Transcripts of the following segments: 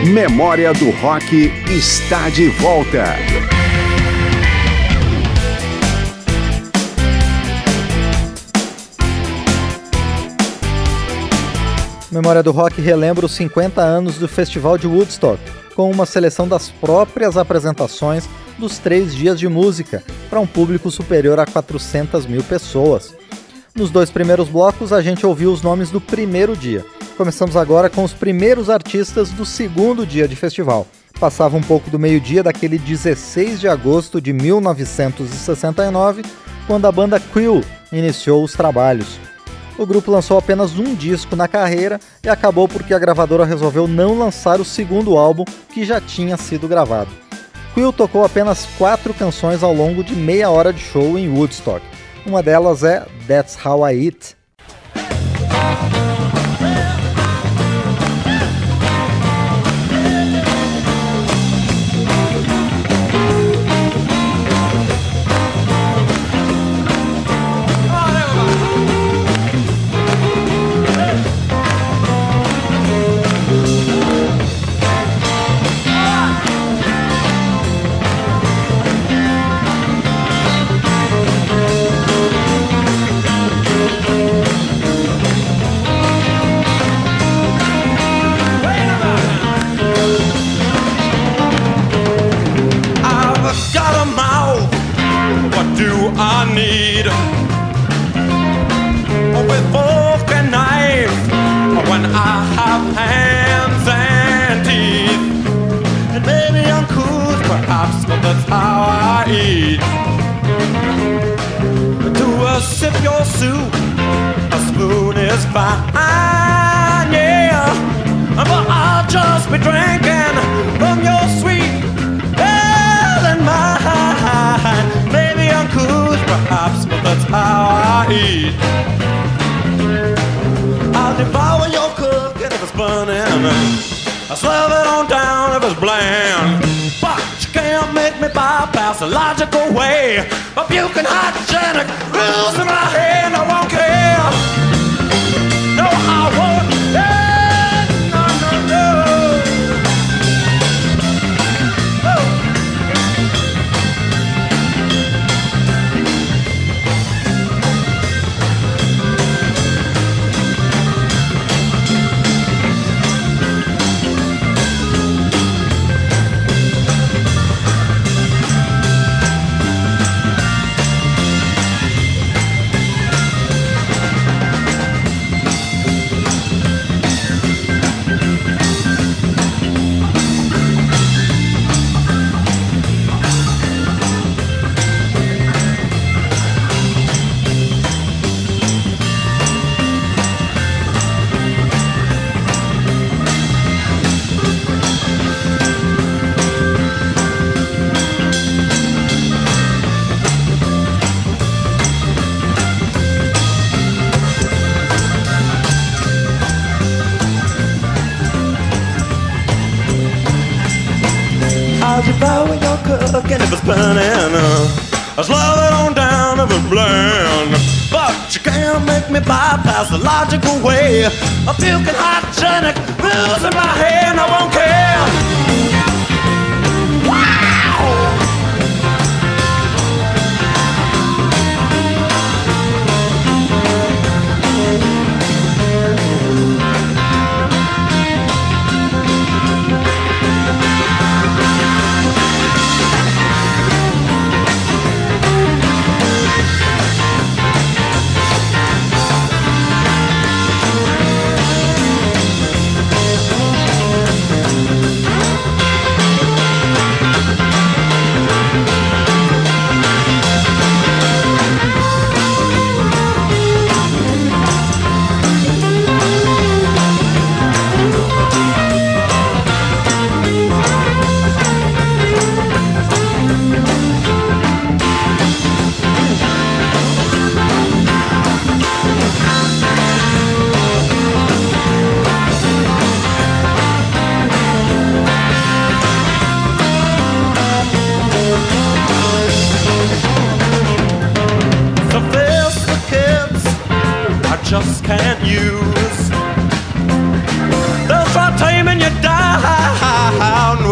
Memória do Rock está de volta. Memória do Rock relembra os 50 anos do Festival de Woodstock, com uma seleção das próprias apresentações dos 3 dias de música, para um público superior a 400 mil pessoas. Nos 2 primeiros blocos, a gente ouviu os nomes do primeiro dia. Começamos agora com os primeiros artistas do segundo dia de festival. Passava um pouco do meio-dia daquele 16 de agosto de 1969, quando a banda Quill iniciou os trabalhos. O grupo lançou apenas um disco na carreira e acabou porque a gravadora resolveu não lançar o segundo álbum, que já tinha sido gravado. Quill tocou apenas 4 canções ao longo de meia hora de show em Woodstock. Uma delas é That's How I Eat. I need with fork and knife when I have hands and teeth, and maybe I'm cool, perhaps, but that's how I eat. To sip your soup, a spoon is fine, yeah, but I'll just be drinking from your sweet and mine. Maybe I'm cool, perhaps, but that's how I eat. I'll devour your cooking if it's burning. I'll slurp it on down if it's bland. But you can't make me bypass the logical way of puking hygienic rules in my head. I won't care. No, I won't. Yeah, no, no, no. I'll devour your cooking if it's burning. I'll slow it on down if it's bland. But you can't make me bypass the logical way of puking hygienic rules in my head. I won't care.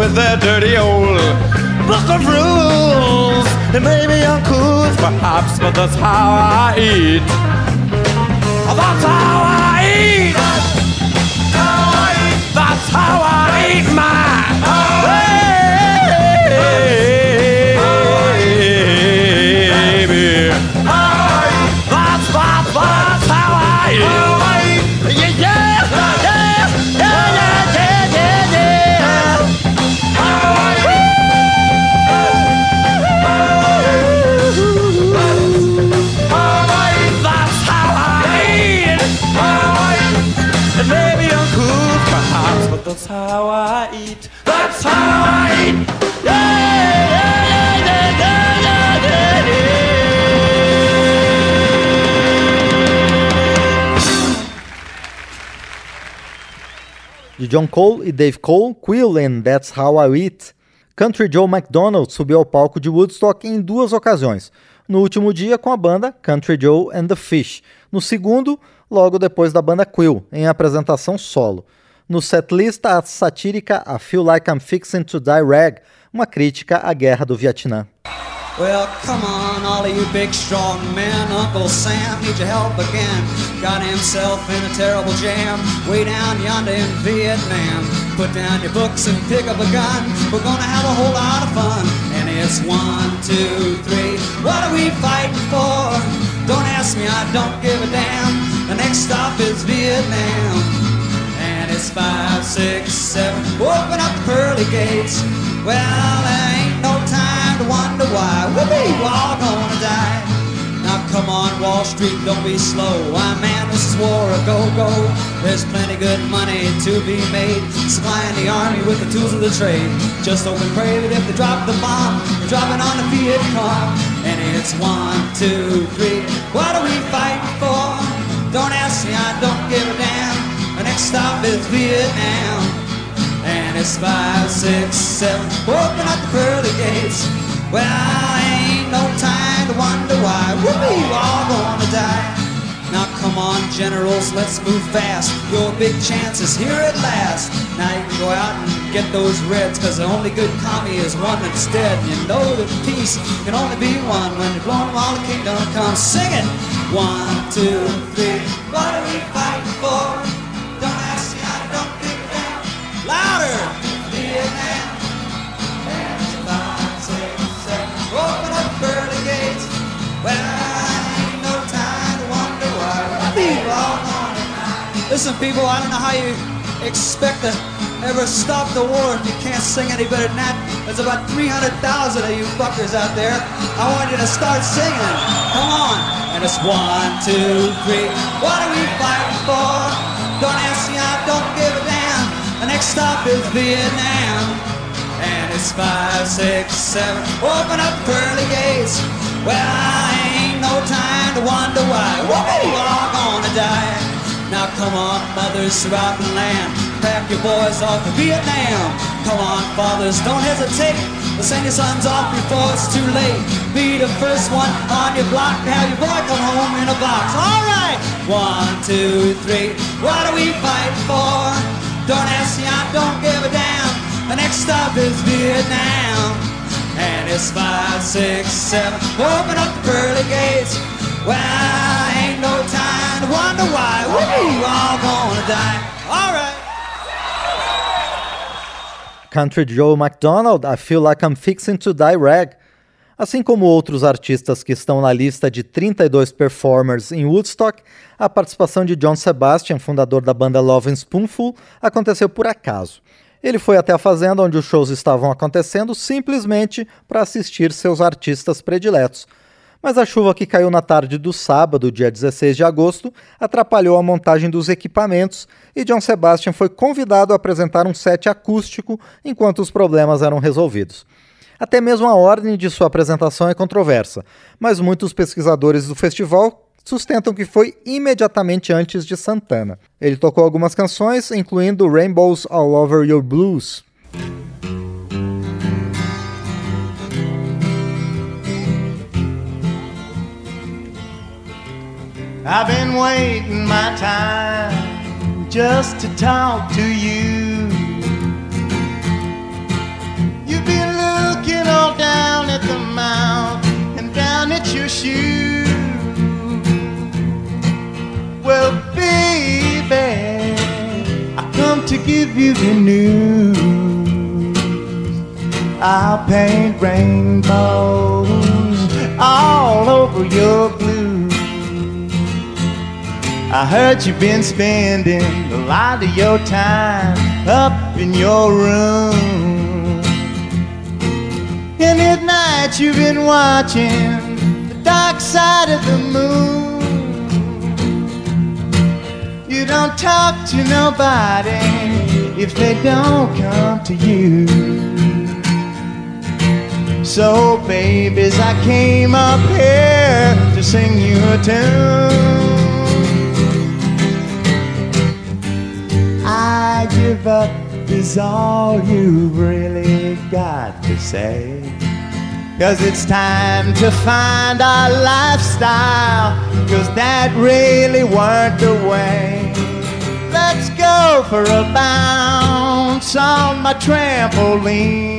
with their dirty old book of rules. It may be uncouth perhaps, but that's how I eat. That's how I eat. That's how I eat my baby. That's how I eat. Yeah, yeah, yeah, yeah, yeah, yeah, yeah. That's how I eat. It may be uncouth perhaps, but that's how I eat. That's how I eat. Yeah, yeah, yeah, yeah, yeah, yeah, yeah. De John Cole e Dave Cole, Quill and That's How I Eat. Country Joe McDonald subiu ao palco de Woodstock em 2 ocasiões. No último dia com a banda Country Joe and the Fish. No segundo, logo depois da banda Quill, em apresentação solo. No setlist, a satírica I Feel Like I'm Fixing to Die Rag, uma crítica à guerra do Vietnã. Well, come on, all of you big strong men. Uncle Sam needs your help again. Got himself in a terrible jam way down yonder in Vietnam. Put down your books and pick up a gun. We're gonna have a whole lot of fun. And it's 1, 2, 3. What are we fighting for? Don't ask me, I don't give a damn. The next stop is Vietnam. And it's 5, 6, 7. Open up the pearly gates. Well, there ain't no time to wonder why. We're all gonna die. Now come on, Wall Street, don't be slow. Why, man, this is war a go-go. There's plenty good money to be made, supplying the army with the tools of the trade. Just hope and pray that if they drop the bomb, they're dropping on the Viet Cong. And it's 1, 2, 3. What are we fighting for? Don't ask me, I don't give a damn. The next stop is Vietnam. And it's 5, 6, 7. Open up the pearly gates. Well, ain't no time to wonder why. We're all gonna die. Now come on, generals, let's move fast. Your big chance is here at last. Now you can go out and get those reds, cause the only good commie is one that's dead. You know that peace can only be won when you're blowing all the kingdom comes. Sing it! 1, 2, 3. What are we fighting for? Don't ask me, I don't give a damn. Louder! Vietnam. And 5, 6, 7. Open up pearly gates. Well, ain't no time to wonder why. People all gonna die. Listen, people, I don't know how you expect to ever stop the war if you can't sing any better than that. There's about 300,000 of you fuckers out there. I want you to start singing. Come on. And it's 1, 2, 3. What are we fighting for? Don't ask me, I don't give a damn. The next stop is Vietnam. And it's 5, 6, 7. Open up pearly gates. Well, ain't no time to wonder why. We're all gonna die. Now come on, mothers throughout the land. Pack your boys off to Vietnam. Come on, fathers, don't hesitate. Send your sons off before it's too late. Be the first one on your block to have your boy come home in a box. All right. 1, 2, 3. What are we fighting for? Don't ask me, I don't give a damn. The next stop is Vietnam. And it's 5, 6, 7. Open up the pearly gates. Well, ain't no time to wonder why. We're all gonna die. All right. Country Joe McDonald, I Feel Like I'm Fixing to Die Rag. Assim como outros artistas que estão na lista de 32 performers em Woodstock, a participação de John Sebastian, fundador da banda Lovin' Spoonful, aconteceu por acaso. Ele foi até a fazenda onde os shows estavam acontecendo simplesmente para assistir seus artistas prediletos. Mas a chuva que caiu na tarde do sábado, dia 16 de agosto, atrapalhou a montagem dos equipamentos e John Sebastian foi convidado a apresentar um set acústico enquanto os problemas eram resolvidos. Até mesmo a ordem de sua apresentação é controversa, mas muitos pesquisadores do festival sustentam que foi imediatamente antes de Santana. Ele tocou algumas canções, incluindo Rainbows All Over Your Blues. I've been waiting my time just to talk to you. down and down at your shoes. Well, baby, I come to give you the news. I'll paint rainbows all over your blues. I heard you've been spending a lot of your time up in your room, and at night you've been watching the dark side of the moon. You don't talk to nobody if they don't come to you. So, babies, I came up here to sing you a tune. I give up is all you've really got to say, 'cause it's time to find our lifestyle, 'cause that really weren't the way. Let's go for a bounce on my trampoline.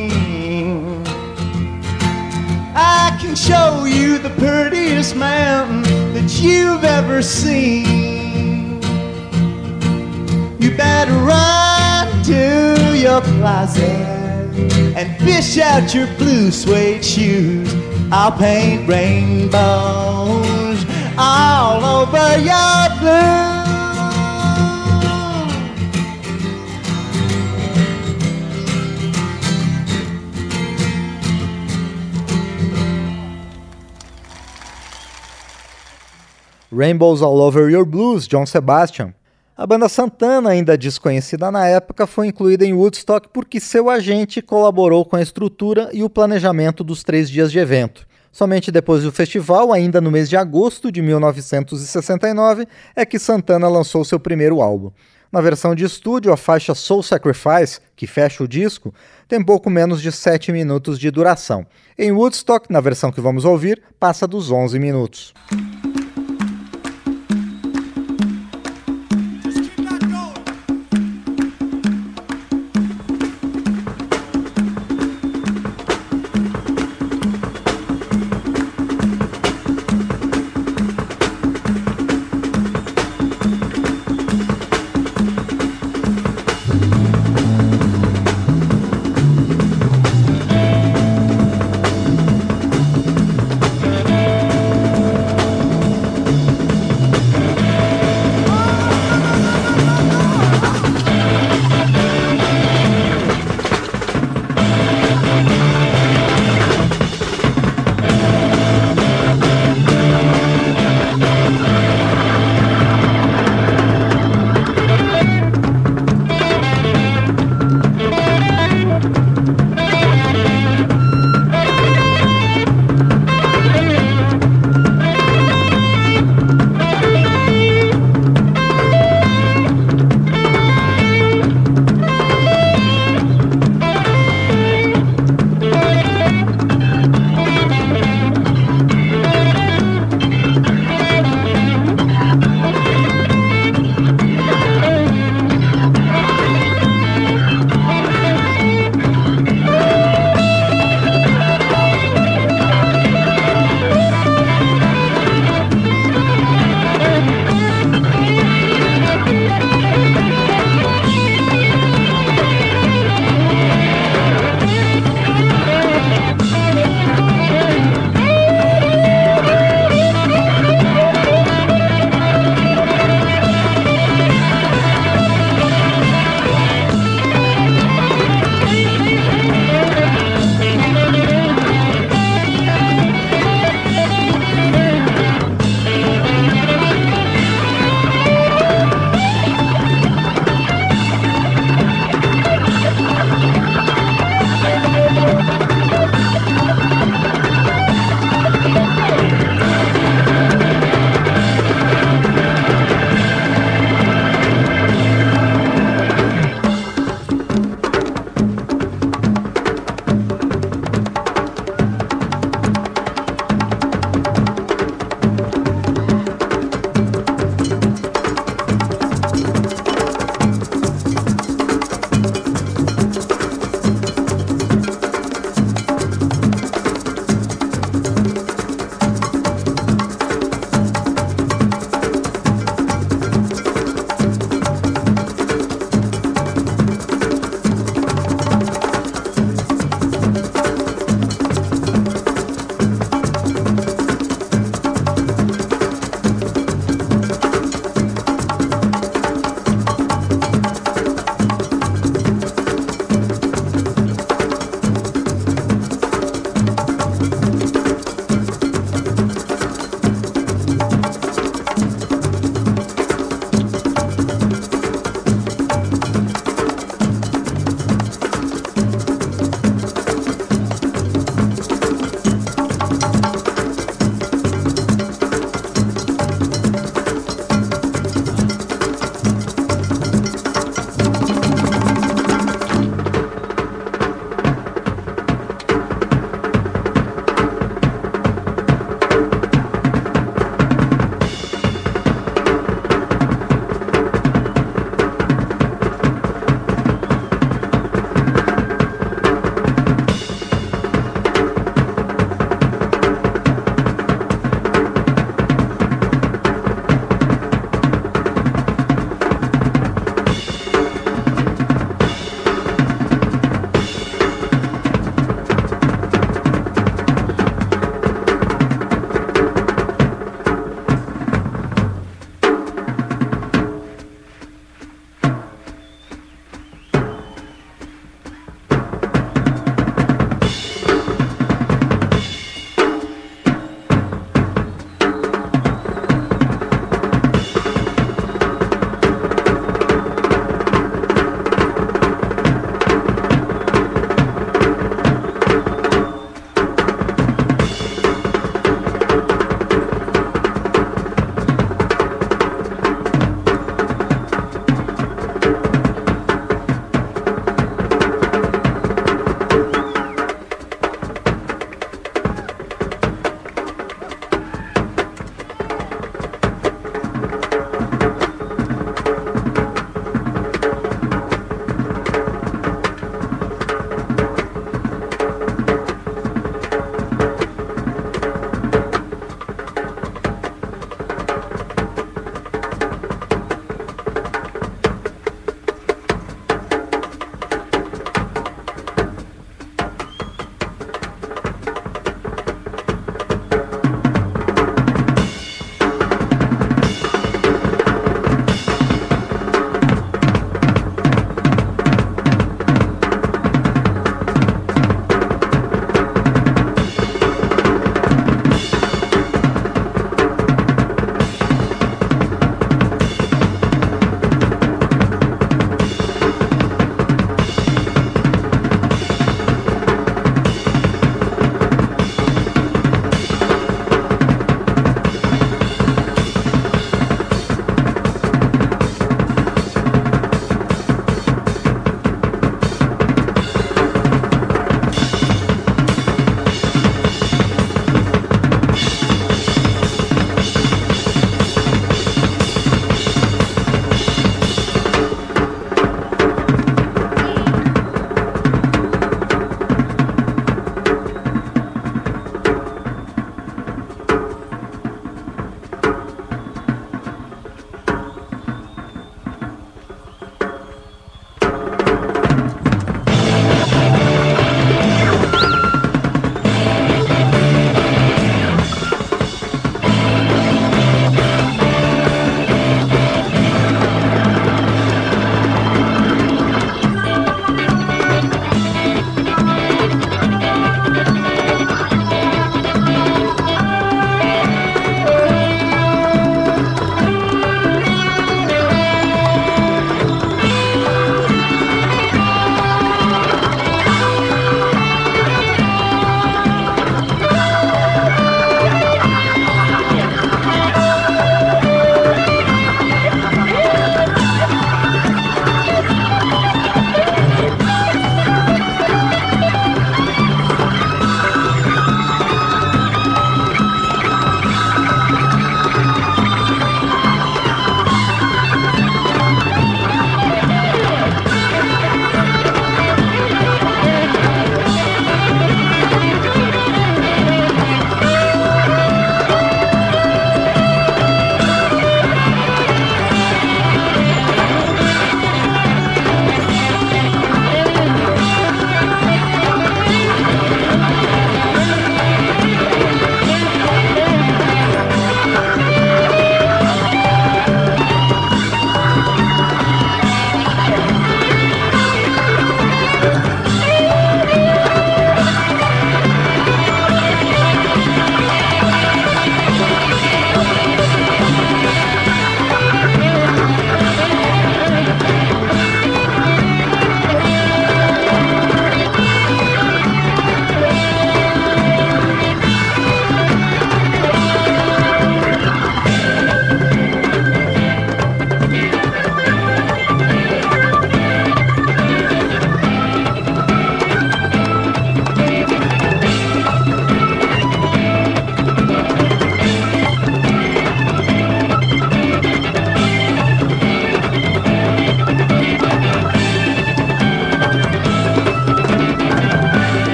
I can show you the prettiest mountain that you've ever seen. You better run to your closet and fish out your blue suede shoes. I'll paint rainbows all over your blue. Rainbows All Over Your Blues, John Sebastian. A banda Santana, ainda desconhecida na época, foi incluída em Woodstock porque seu agente colaborou com a estrutura e o planejamento dos 3 dias de evento. Somente depois do festival, ainda no mês de agosto de 1969, é que Santana lançou seu primeiro álbum. Na versão de estúdio, a faixa Soul Sacrifice, que fecha o disco, tem pouco menos de 7 minutos de duração. Em Woodstock, na versão que vamos ouvir, passa dos 11 minutos.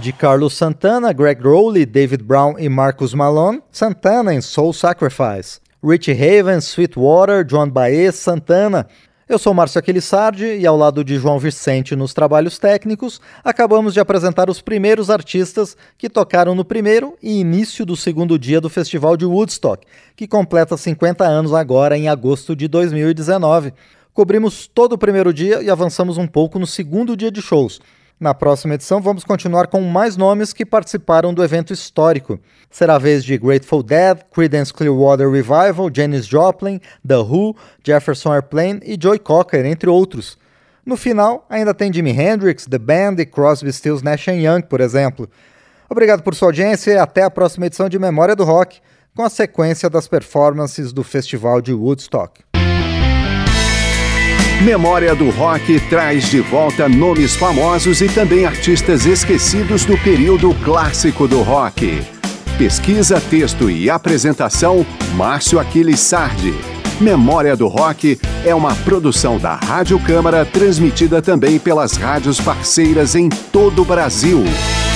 de Carlos Santana, Greg Rowley, David Brown e Marcus Malone, Santana em Soul Sacrifice. Rich Havens, Sweetwater, Joan Baez, Santana. Eu sou Márcio Aquilissardi e ao lado de João Vicente nos trabalhos técnicos, acabamos de apresentar os primeiros artistas que tocaram no primeiro e início do segundo dia do Festival de Woodstock, que completa 50 anos agora em agosto de 2019. Cobrimos todo o primeiro dia e avançamos um pouco no segundo dia de shows. Na próxima edição vamos continuar com mais nomes que participaram do evento histórico. Será a vez de Grateful Dead, Creedence Clearwater Revival, Janis Joplin, The Who, Jefferson Airplane e Joe Cocker, entre outros. No final, ainda tem Jimi Hendrix, The Band e Crosby, Stills, Nash & Young, por exemplo. Obrigado por sua audiência e até a próxima edição de Memória do Rock, com a sequência das performances do Festival de Woodstock. Memória do Rock traz de volta nomes famosos e também artistas esquecidos do período clássico do rock. Pesquisa, texto e apresentação, Márcio Aquilissardi. Memória do Rock é uma produção da Rádio Câmara, transmitida também pelas rádios parceiras em todo o Brasil.